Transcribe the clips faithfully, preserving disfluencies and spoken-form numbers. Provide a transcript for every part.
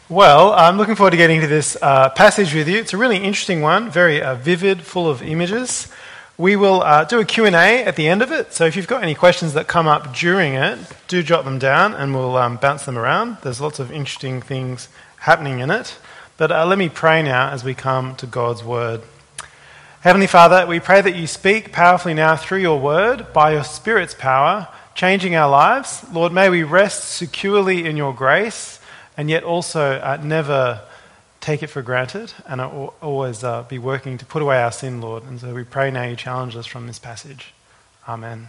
Well, I'm looking forward to getting to this uh, passage with you. It's a really interesting one, very uh, vivid, full of images. We will uh, do a Q and A at the end of it, so if you've got any questions that come up during it, do jot them down and we'll um, bounce them around. There's lots of interesting things happening in it. But uh, let me pray now as we come to God's Word. Heavenly Father, we pray that you speak powerfully now through your Word, by your Spirit's power, changing our lives. Lord, may we rest securely in your grace, and yet also uh, never take it for granted and uh, always uh, be working to put away our sin, Lord. And so we pray now you challenge us from this passage. Amen.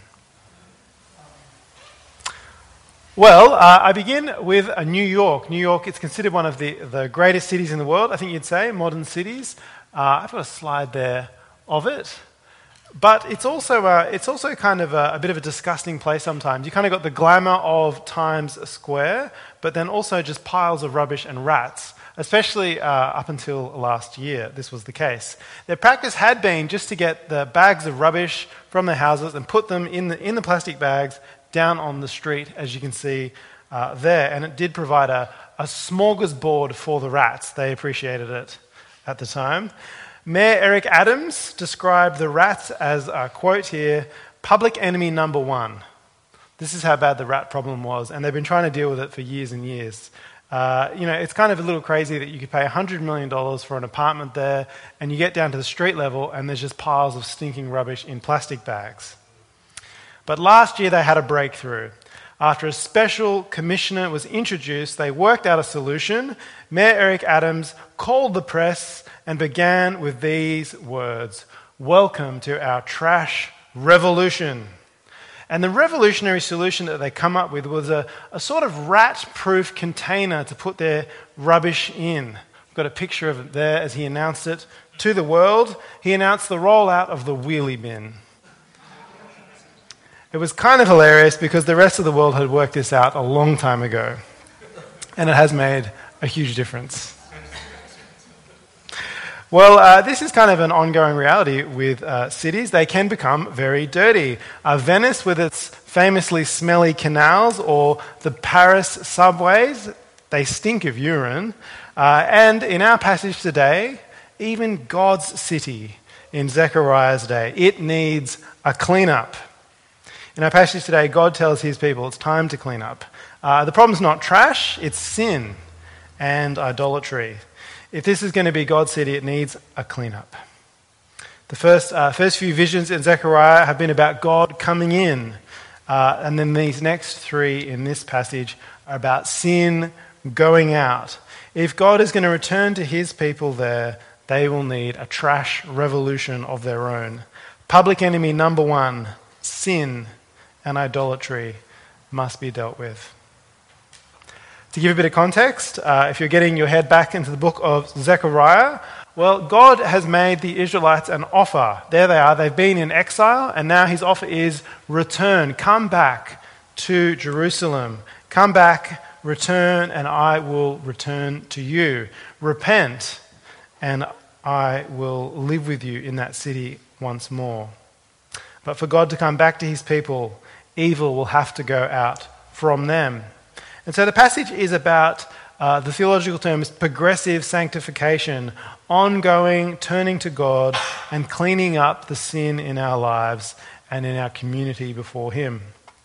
Well, uh, I begin with uh, New York. New York, it's considered one of the, the greatest cities in the world, I think you'd say, modern cities. Uh, I've got a slide there of it. But it's also uh, it's also kind of a, a bit of a disgusting place sometimes. You kind of got the glamour of Times Square, but then also just piles of rubbish and rats, especially uh, up until last year this was the case. Their practice had been just to get the bags of rubbish from their houses and put them in the, in the plastic bags down on the street, as you can see uh, there. And it did provide a, a smorgasbord for the rats. They appreciated it at the time. Mayor Eric Adams described the rats as, uh, quote here, public enemy number one. This is how bad the rat problem was, and they've been trying to deal with it for years and years. Uh, you know, it's kind of a little crazy that you could pay one hundred million dollars for an apartment there, and you get down to the street level, and there's just piles of stinking rubbish in plastic bags. But last year they had a breakthrough. After a special commissioner was introduced, they worked out a solution. Mayor Eric Adams called the press and began with these words: "Welcome to our trash revolution." And the revolutionary solution that they come up with was a, a sort of rat-proof container to put their rubbish in. I've got a picture of it there as he announced it to the world. He announced the rollout of the wheelie bin. It was kind of hilarious because the rest of the world had worked this out a long time ago. And it has made a huge difference. Well, uh, this is kind of an ongoing reality with uh, cities. They can become very dirty. Uh, Venice, with its famously smelly canals, or the Paris subways, they stink of urine. Uh, and in our passage today, even God's city in Zechariah's day, it needs a clean-up. In our passage today, God tells his people it's time to clean up. Uh, the problem's not trash, it's sin and idolatry. If this is going to be God's city, it needs a clean-up. The first, uh, first few visions in Zechariah have been about God coming in. Uh, and then these next three in this passage are about sin going out. If God is going to return to his people there, they will need a trash revolution of their own. Public enemy number one, sin and idolatry, must be dealt with. To give a bit of context, uh, if you're getting your head back into the book of Zechariah, well, God has made the Israelites an offer. There they are. They've been in exile, and now his offer is return. Come back to Jerusalem. Come back, return, and I will return to you. Repent, and I will live with you in that city once more. But for God to come back to his people, evil will have to go out from them. And so the passage is about, uh, the theological term is progressive sanctification, ongoing turning to God and cleaning up the sin in our lives and in our community before him.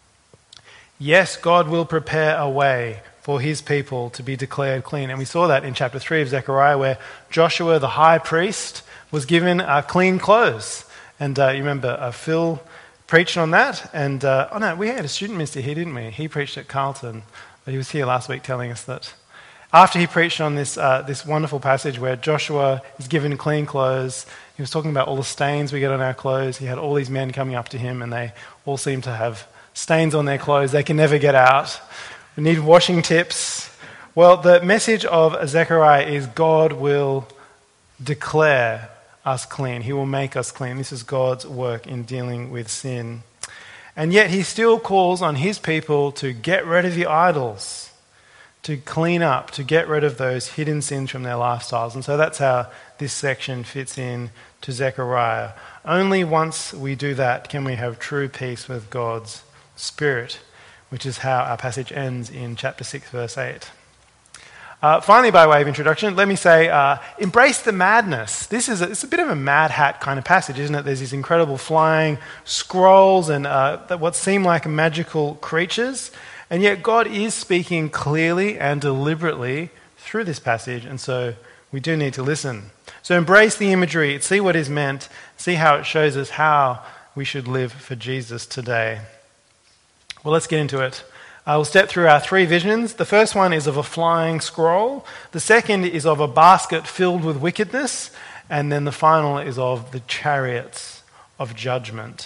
Yes, God will prepare a way for his people to be declared clean. And we saw that in chapter three of Zechariah, where Joshua, the high priest, was given uh, clean clothes. And uh, you remember uh, Phil preached on that. And, uh, oh no, we had a student minister here, didn't we? He preached at Carlton. But he was here last week telling us that after he preached on this uh, this wonderful passage where Joshua is given clean clothes, he was talking about all the stains we get on our clothes. He had all these men coming up to him, and they all seem to have stains on their clothes. They can never get out. We need washing tips. Well, the message of Zechariah is God will declare us clean. He will make us clean. This is God's work in dealing with sin. And yet he still calls on his people to get rid of the idols, to clean up, to get rid of those hidden sins from their lifestyles. And so that's how this section fits in to Zechariah. Only once we do that can we have true peace with God's Spirit, which is how our passage ends in chapter six, verse eight. Uh, finally, by way of introduction, let me say, uh, embrace the madness. This is a, it's a bit of a Mad Hat kind of passage, isn't it? There's these incredible flying scrolls and uh, what seem like magical creatures, and yet God is speaking clearly and deliberately through this passage, and so we do need to listen. So embrace the imagery, see what is meant, see how it shows us how we should live for Jesus today. Well, let's get into it. Uh, we'll step through our three visions. The first one is of a flying scroll. The second is of a basket filled with wickedness. And then the final is of the chariots of judgment.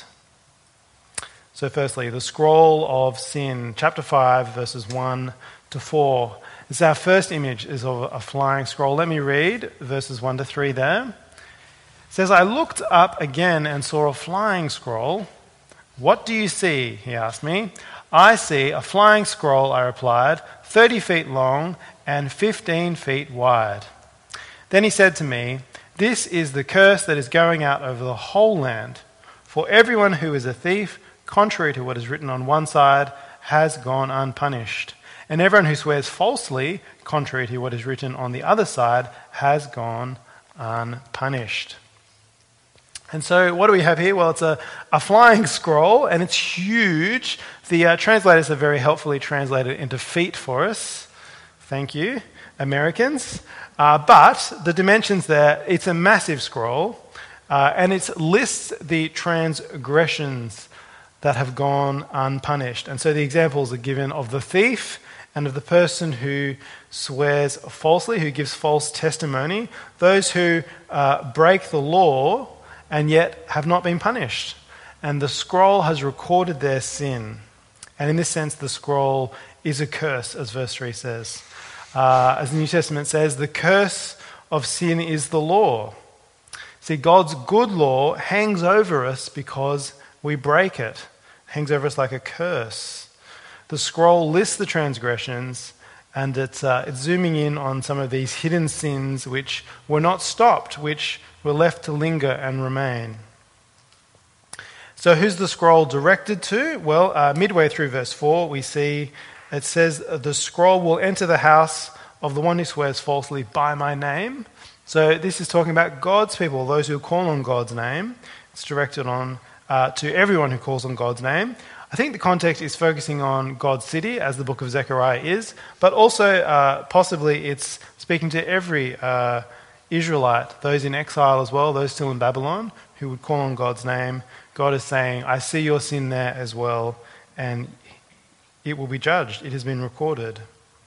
So firstly, the scroll of sin, chapter five, verses one to four. This is our first image, is of a flying scroll. Let me read verses one to three there. It says, I looked up again and saw a flying scroll. What do you see? He asked me. I see a flying scroll, I replied, thirty feet long and fifteen feet wide. Then he said to me, this is the curse that is going out over the whole land. For everyone who is a thief, contrary to what is written on one side, has gone unpunished. And everyone who swears falsely, contrary to what is written on the other side, has gone unpunished. And so what do we have here? Well, it's a, a flying scroll, and it's huge. The uh, translators have very helpfully translated it into feet for us. Thank you, Americans. Uh, but the dimensions there, it's a massive scroll, uh, and it lists the transgressions that have gone unpunished. And so the examples are given of the thief and of the person who swears falsely, who gives false testimony, those who uh, break the law and yet have not been punished. And the scroll has recorded their sin. And in this sense, the scroll is a curse, as verse three says. Uh, as the New Testament says, the curse of sin is the law. See, God's good law hangs over us because we break it. It hangs over us like a curse. The scroll lists the transgressions, and it's, uh, it's zooming in on some of these hidden sins which were not stopped, which were left to linger and remain. So who's the scroll directed to? Well, uh, midway through verse four, we see it says, the scroll will enter the house of the one who swears falsely by my name. So this is talking about God's people, those who call on God's name. It's directed on uh, to everyone who calls on God's name. I think the context is focusing on God's city, as the book of Zechariah is, but also uh, possibly it's speaking to every uh, Israelite, those in exile as well, those still in Babylon, who would call on God's name. God is saying, I see your sin there as well, and it will be judged. It has been recorded.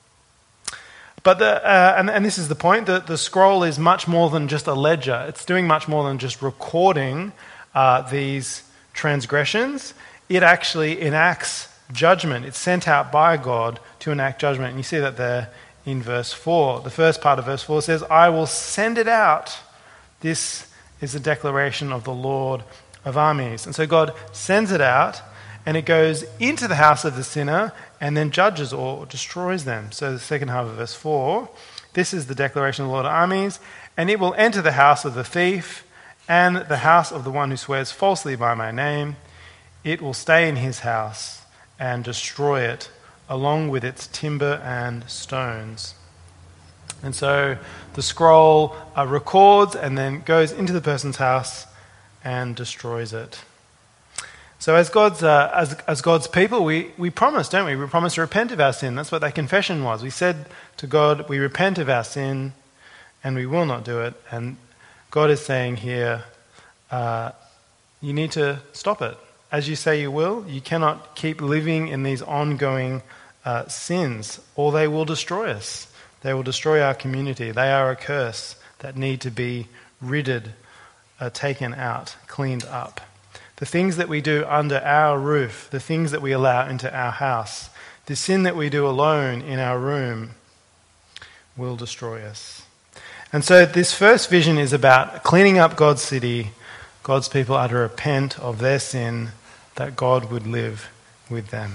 But the, uh, and, and this is the point, that the scroll is much more than just a ledger. It's doing much more than just recording uh, these transgressions. It actually enacts judgment. It's sent out by God to enact judgment. And you see that there in verse four. The first part of verse four says, I will send it out. This is the declaration of the Lord of armies. And so God sends it out, and it goes into the house of the sinner and then judges or destroys them. So the second half of verse four, this is the declaration of the Lord of armies, and it will enter the house of the thief and the house of the one who swears falsely by my name. It will stay in his house and destroy it, along with its timber and stones. And so the scroll uh, records and then goes into the person's house and destroys it. So as God's uh, as, as God's people, we, we promise, don't we? We promise to repent of our sin. That's what that confession was. We said to God, we repent of our sin and we will not do it. And God is saying here, uh, you need to stop it. As you say you will, you cannot keep living in these ongoing uh, sins, or they will destroy us. They will destroy our community. They are a curse that need to be ridded, uh, taken out, cleaned up. The things that we do under our roof, the things that we allow into our house, the sin that we do alone in our room will destroy us. And so this first vision is about cleaning up God's city. God's people are to repent of their sin, that God would live with them.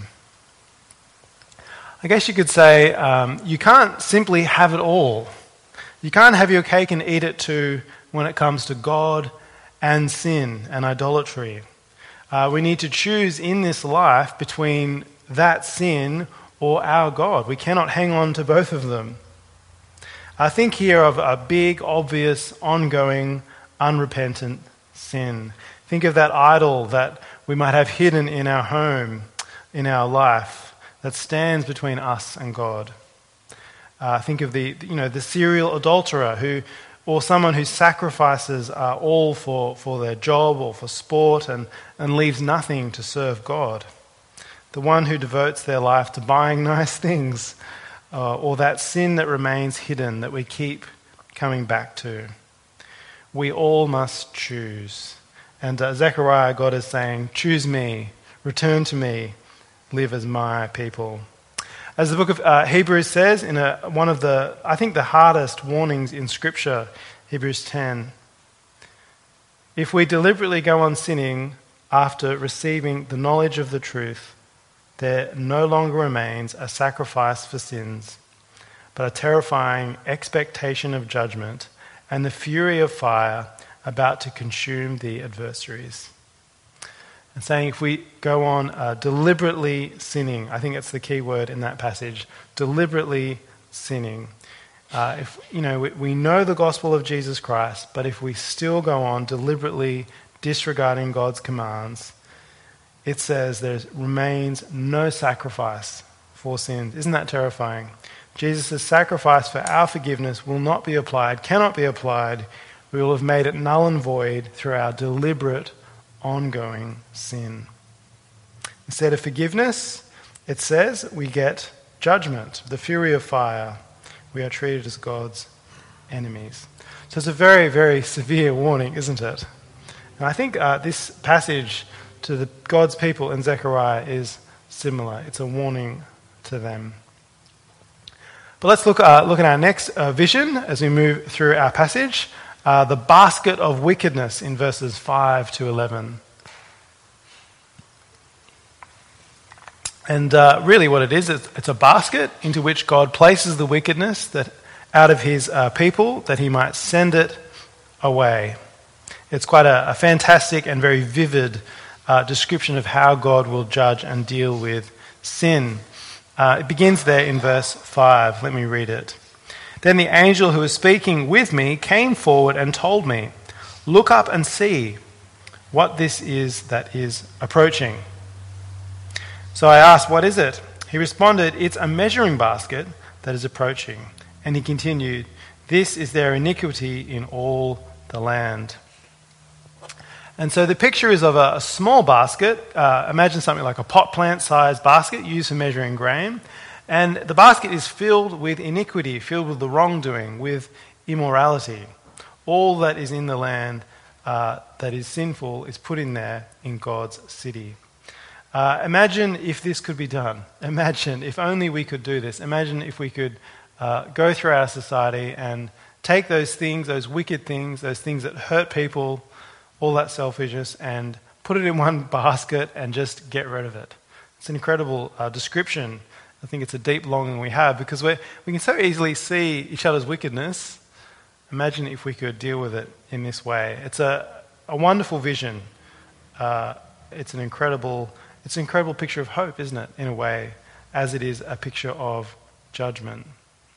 I guess you could say um, you can't simply have it all. You can't have your cake and eat it too when it comes to God and sin and idolatry. Uh, we need to choose in this life between that sin or our God. We cannot hang on to both of them. I think here of a big, obvious, ongoing, unrepentant sin. Think of that idol that we might have hidden in our home, in our life, that stands between us and God. Uh, think of the, you know, the serial adulterer who, or someone who sacrifices uh, all for, for their job or for sport and, and leaves nothing to serve God. The one who devotes their life to buying nice things, uh, or that sin that remains hidden that we keep coming back to. We all must choose. And uh, Zechariah, God is saying, choose me, return to me, live as my people. As the book of uh, Hebrews says, in a, one of the, I think the hardest warnings in Scripture, Hebrews ten, if we deliberately go on sinning after receiving the knowledge of the truth, there no longer remains a sacrifice for sins, but a terrifying expectation of judgment and the fury of fire about to consume the adversaries. And saying if we go on uh, deliberately sinning, I think that's the key word in that passage, deliberately sinning. Uh, if you know we, we know the gospel of Jesus Christ, but if we still go on deliberately disregarding God's commands, it says there remains no sacrifice for sins. Isn't that terrifying? Jesus' sacrifice for our forgiveness will not be applied, cannot be applied. We will have made it null and void through our deliberate, ongoing sin. Instead of forgiveness, it says we get judgment, the fury of fire. We are treated as God's enemies. So it's a very, very severe warning, isn't it? And I think uh, this passage to the God's people in Zechariah is similar. It's a warning to them. But let's look, uh, look at our next uh, vision as we move through our passage. Uh, the basket of wickedness in verses five to eleven. And uh, really what it is, it's, it's a basket into which God places the wickedness that out of his uh, people, that he might send it away. It's quite a, a fantastic and very vivid uh, description of how God will judge and deal with sin. Uh, it begins there in verse five. Let me read it. Then the angel who was speaking with me came forward and told me, look up and see what this is that is approaching. So I asked, what is it? He responded, it's a measuring basket that is approaching. And he continued, this is their iniquity in all the land. And so the picture is of a, a small basket. Uh, imagine something like a pot plant-sized basket used for measuring grain. And the basket is filled with iniquity, filled with the wrongdoing, with immorality. All that is in the land uh, that is sinful is put in there in God's city. Uh, imagine if this could be done. Imagine if only we could do this. Imagine if we could uh, go through our society and take those things, those wicked things, those things that hurt people, all that selfishness, and put it in one basket and just get rid of it. It's an incredible uh, description. I think it's a deep longing we have because we we can so easily see each other's wickedness. Imagine if we could deal with it in this way. It's a, a wonderful vision. Uh, it's an incredible it's an incredible picture of hope, isn't it, in a way, as it is a picture of judgment.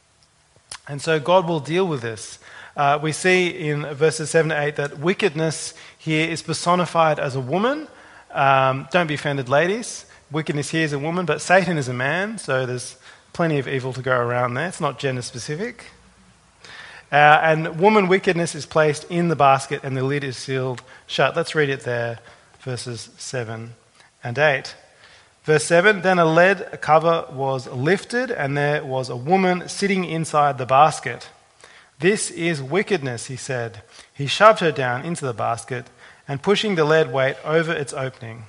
And so God will deal with this. Uh, we see in verses seven to eight that wickedness here is personified as a woman. Um, don't be offended, ladies. Wickedness here is a woman, but Satan is a man, so there's plenty of evil to go around there. It's not gender specific. Uh, and woman wickedness is placed in the basket and the lid is sealed shut. Let's read it there, verses seven and eight. Verse seven, then a lead cover was lifted and there was a woman sitting inside the basket. This is wickedness, he said. He shoved her down into the basket and pushing the lead weight over its opening.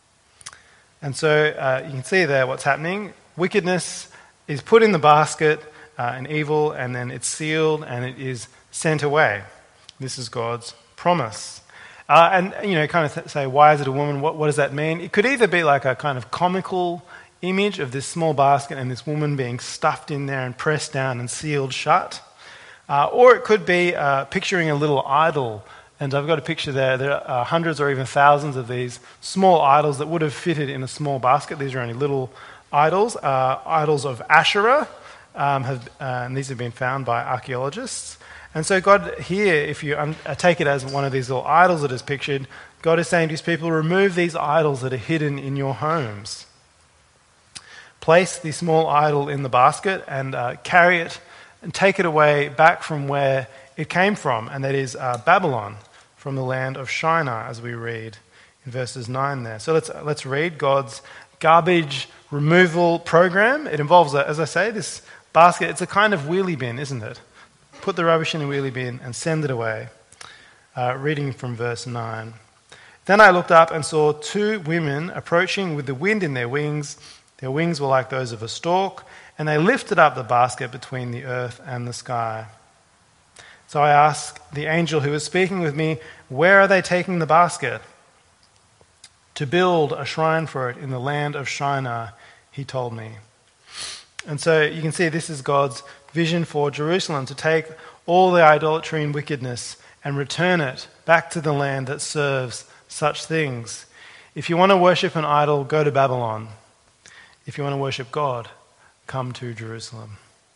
And so uh, you can see there what's happening. Wickedness is put in the basket, uh, and evil, and then it's sealed and it is sent away. This is God's promise. Uh, and, you know, kind of th- say, why is it a woman? What, what does that mean? It could either be like a kind of comical image of this small basket and this woman being stuffed in there and pressed down and sealed shut. Uh, or it could be uh, picturing a little idol. And I've got a picture there. There are hundreds or even thousands of these small idols that would have fitted in a small basket. These are only little idols, uh, idols of Asherah. um, have, uh, and these have been found by archaeologists. And so God here, if you um, take it as one of these little idols that is pictured, God is saying to his people, remove these idols that are hidden in your homes. Place the small idol in the basket and uh, carry it and take it away back from where it came from, and that is uh, Babylon, from the land of Shinar, as we read in verses nine there. So let's let's read God's garbage removal program. It involves, a, as I say, this basket. It's a kind of wheelie bin, isn't it? Put the rubbish in a wheelie bin and send it away. Uh, reading from verse nine. Then I looked up and saw two women approaching with the wind in their wings. Their wings were like those of a stork, and they lifted up the basket between the earth and the sky. So I asked the angel who was speaking with me, where are they taking the basket? To build a shrine for it in the land of Shinar, he told me. And so you can see this is God's vision for Jerusalem, to take all the idolatry and wickedness and return it back to the land that serves such things. If you want to worship an idol, go to Babylon. If you want to worship God, come to Jerusalem.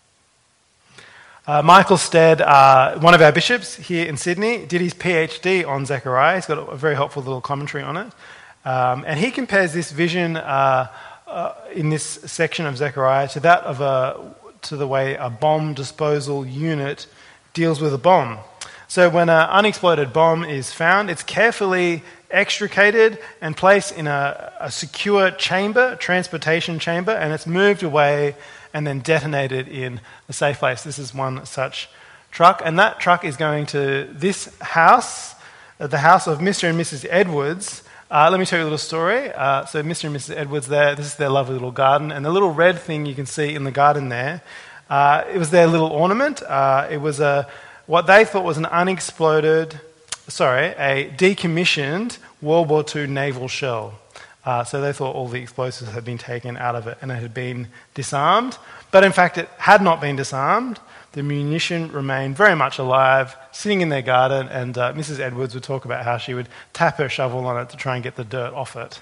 Uh, Michael Stead, uh, one of our bishops here in Sydney, did his PhD on Zechariah. He's got a very helpful little commentary on it. Um, and he compares this vision uh, uh, in this section of Zechariah to that of a to the way a bomb disposal unit deals with a bomb. So when an unexploded bomb is found, it's carefully extricated and placed in a, a secure chamber, transportation chamber, and it's moved away and then detonated in a safe place. This is one such truck, and that truck is going to this house, the house of Mister and Missus Edwards. Uh, let me tell you a little story. Uh, so Mister and Missus Edwards there, this is their lovely little garden, and the little red thing you can see in the garden there, uh, it was their little ornament. Uh, it was a what they thought was an unexploded, sorry, a decommissioned World War Two naval shell. Uh, so they thought all the explosives had been taken out of it and it had been disarmed. But in fact, it had not been disarmed. The munition remained very much alive, sitting in their garden, and uh, Missus Edwards would talk about how she would tap her shovel on it to try and get the dirt off it,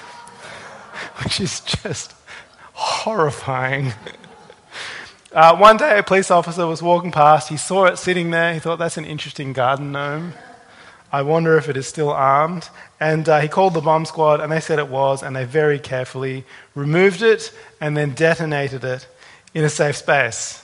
which is just horrifying. Uh, one day a police officer was walking past, he saw it sitting there, he thought, that's an interesting garden gnome. I wonder if it is still armed. And uh, he called the bomb squad, and they said it was, and they very carefully removed it and then detonated it in a safe space.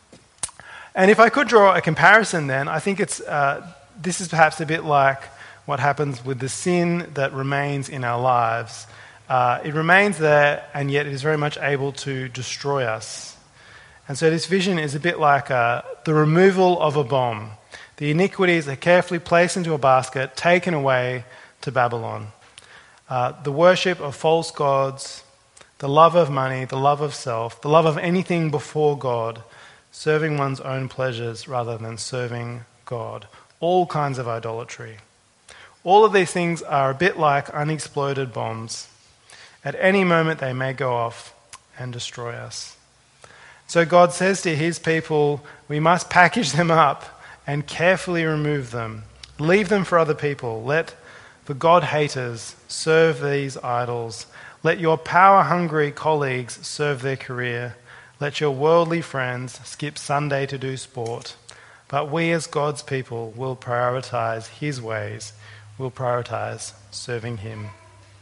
And if I could draw a comparison then, I think it's uh, this is perhaps a bit like what happens with the sin that remains in our lives. Uh, it remains there, and yet it is very much able to destroy us. And so this vision is a bit like uh, the removal of a bomb. The iniquities are carefully placed into a basket, taken away to Babylon. Uh, the worship of false gods, the love of money, the love of self, the love of anything before God, serving one's own pleasures rather than serving God. All kinds of idolatry. All of these things are a bit like unexploded bombs. At any moment they may go off and destroy us. So God says to his people, we must package them up and carefully remove them. Leave them for other people. Let the God-haters serve these idols. Let your power-hungry colleagues serve their career. Let your worldly friends skip Sunday to do sport. But we as God's people will prioritize his ways. We'll prioritize serving him.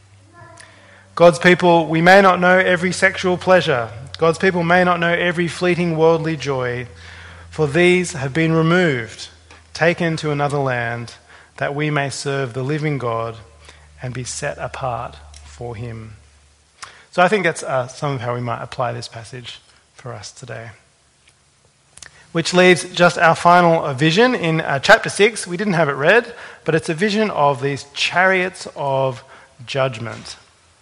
God's people, we may not know every sexual pleasure. God's people may not know every fleeting worldly joy. For these have been removed, taken to another land, that we may serve the living God and be set apart for him. So I think that's uh, some of how we might apply this passage for us today. Which leaves just our final vision in uh, chapter six. We didn't have it read, but it's a vision of these chariots of judgment.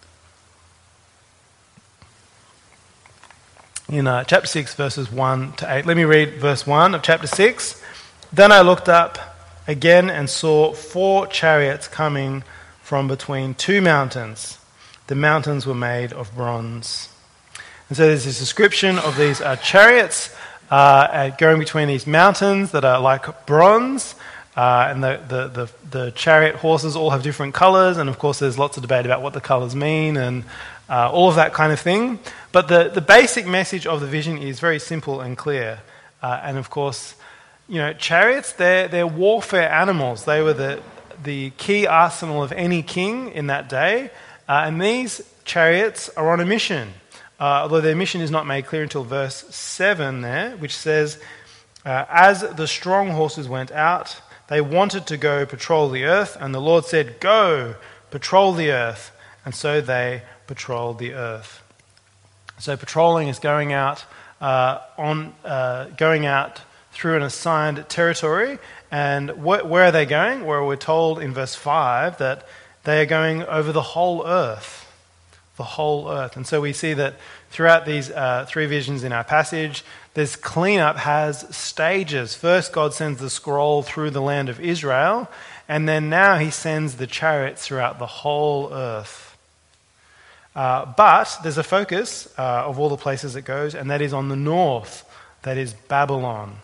In uh, chapter six, verses one to eight. Let me read verse one of chapter six. Then I looked up again and saw four chariots coming from between two mountains. The mountains were made of bronze. And so there's this description of these uh, chariots uh, going between these mountains that are like bronze. Uh, and the, the, the, the chariot horses all have different colours. And of course there's lots of debate about what the colours mean. And uh, all of that kind of thing. But the, the basic message of the vision is very simple and clear. Uh, and of course, you know, chariots, they're, they're warfare animals. They were the, the key arsenal of any king in that day. Uh, and these chariots are on a mission. Uh, although their mission is not made clear until verse seven there, which says, uh, as the strong horses went out, they wanted to go patrol the earth, and the Lord said, go, patrol the earth. And so they patrolled the earth. So patrolling is going out uh, on uh, going out through an assigned territory. And wh- where are they going? Well, we're told in verse five that they are going over the whole earth. The whole earth. And so we see that throughout these uh, three visions in our passage, this cleanup has stages. First, God sends the scroll through the land of Israel, and then now he sends the chariots throughout the whole earth. Uh, but there's a focus uh, of all the places it goes, and that is on the north, that is Babylon.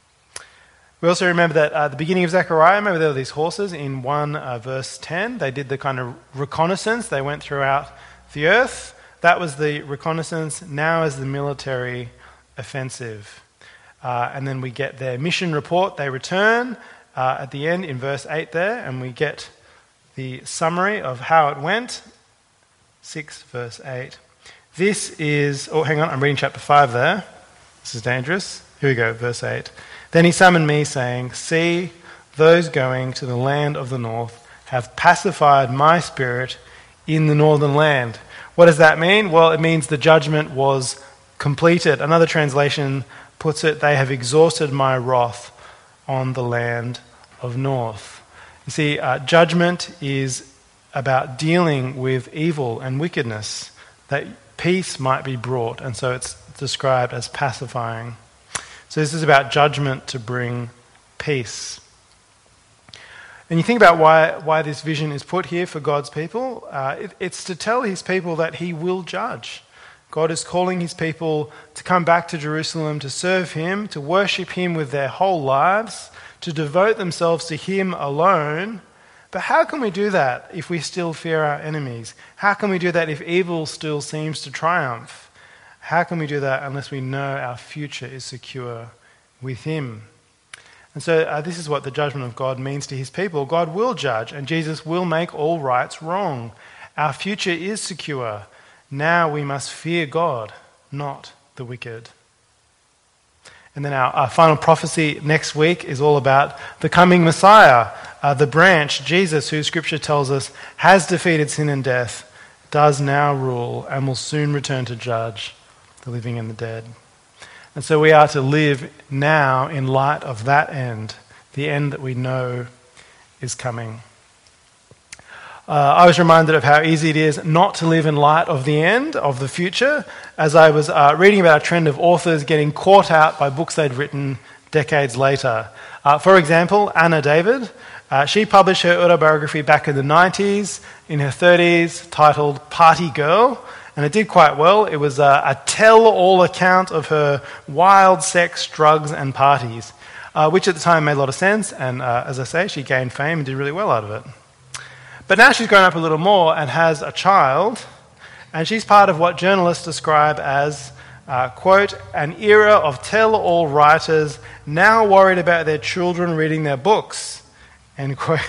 We also remember that at the beginning of Zechariah, remember there were these horses in one uh, verse ten. They did the kind of reconnaissance. They went throughout the earth. That was the reconnaissance. Now is the military offensive. Uh, and then we get their mission report. They return uh, at the end in verse eight there, and we get the summary of how it went. six verse eight. This is, oh hang on, I'm reading chapter five there. This is dangerous. Here we go, verse eight. Then he summoned me, saying, see, those going to the land of the north have pacified my spirit in the northern land. What does that mean? Well, it means the judgment was completed. Another translation puts it, they have exhausted my wrath on the land of north. You see, uh, judgment is about dealing with evil and wickedness, that peace might be brought, and so it's described as pacifying. So this is about judgment to bring peace. And you think about why, why this vision is put here for God's people. Uh, it, it's to tell his people that he will judge. God is calling his people to come back to Jerusalem, to serve him, to worship him with their whole lives, to devote themselves to him alone. But how can we do that if we still fear our enemies? How can we do that if evil still seems to triumph? How can we do that unless we know our future is secure with him? And so uh, this is what the judgment of God means to his people. God will judge, and Jesus will make all rights wrong. Our future is secure. Now we must fear God, not the wicked. And then our, our final prophecy next week is all about the coming Messiah, uh, the branch, Jesus, who Scripture tells us has defeated sin and death, does now rule, and will soon return to judge the living and the dead. And so we are to live now in light of that end, the end that we know is coming. Uh, I was reminded of how easy it is not to live in light of the end, of the future, as I was uh, reading about a trend of authors getting caught out by books they'd written decades later. Uh, for example, Anna David, uh, she published her autobiography back in the nineties, in her thirties, titled Party Girl, and it did quite well. It was a, a tell-all account of her wild sex, drugs, and parties, uh, which at the time made a lot of sense, and uh, as I say, she gained fame and did really well out of it. But now she's grown up a little more and has a child, and she's part of what journalists describe as, uh, quote, an era of tell-all writers now worried about their children reading their books, end quote.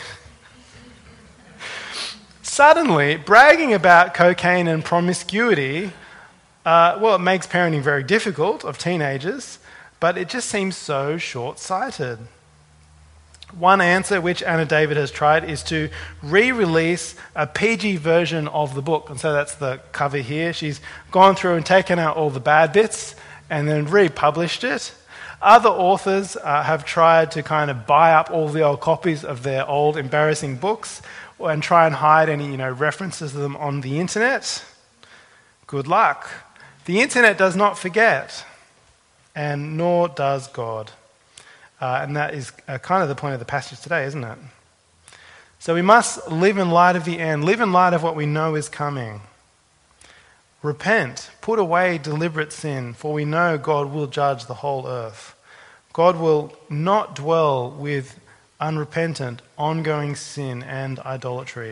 Suddenly, bragging about cocaine and promiscuity, uh, well, it makes parenting very difficult of teenagers, but it just seems so short-sighted. One answer which Anna David has tried is to re-release a P G version of the book. And so that's the cover here. She's gone through and taken out all the bad bits and then republished it. Other authors uh, have tried to kind of buy up all the old copies of their old embarrassing books and try and hide any, you know, references to them on the internet. Good luck. The internet does not forget, and nor does God. Uh, and that is uh, kind of the point of the passage today, isn't it? So we must live in light of the end, live in light of what we know is coming. Repent, put away deliberate sin, for we know God will judge the whole earth. God will not dwell with unrepentant, ongoing sin and idolatry.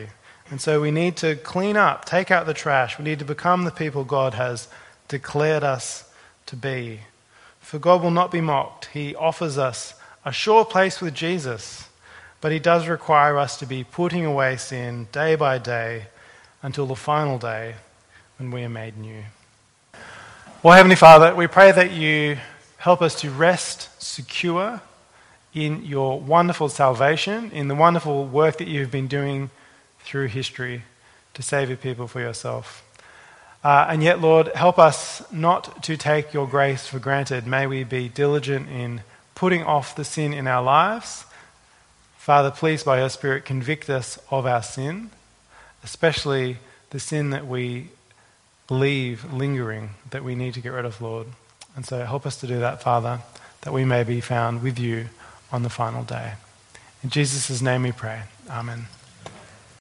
And so we need to clean up, take out the trash. We need to become the people God has declared us to be. For God will not be mocked. He offers us a sure place with Jesus, but he does require us to be putting away sin day by day until the final day when we are made new. Well, Heavenly Father, we pray that you help us to rest secure in your wonderful salvation, in the wonderful work that you've been doing through history to save your people for yourself. Uh, and yet, Lord, help us not to take your grace for granted. May we be diligent in putting off the sin in our lives. Father, please, by your Spirit, convict us of our sin, especially the sin that we leave lingering, that we need to get rid of, Lord. And so help us to do that, Father, that we may be found with you on the final day. In Jesus' name we pray. Amen.